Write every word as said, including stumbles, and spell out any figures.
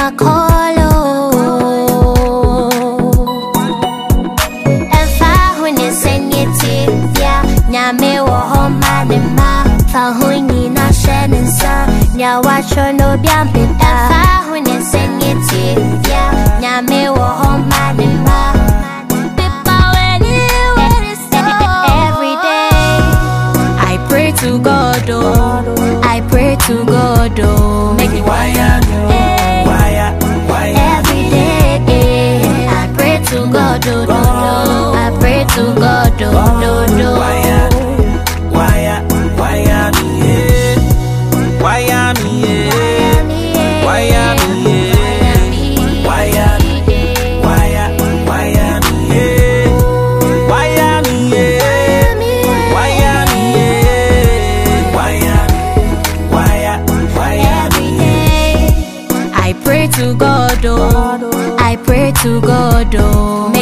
my call, and far when you send it to ya, Nyame wo home man ma, fa huni na shen sa, nya watch no biampi, and far when you send it to ya, Nyame wo home man ma. To God, oh, I pray to God, oh, make it wire, wire, wire. Every day, I pray to God, oh, do, do. I pray to God, oh, do, do. Wire, wire, wire me, yeah. Wire me, yeah. Wire me, yeah. Wire, wire, wire me, yeah. Wire me, yeah. I pray to God, oh, I pray to God, oh.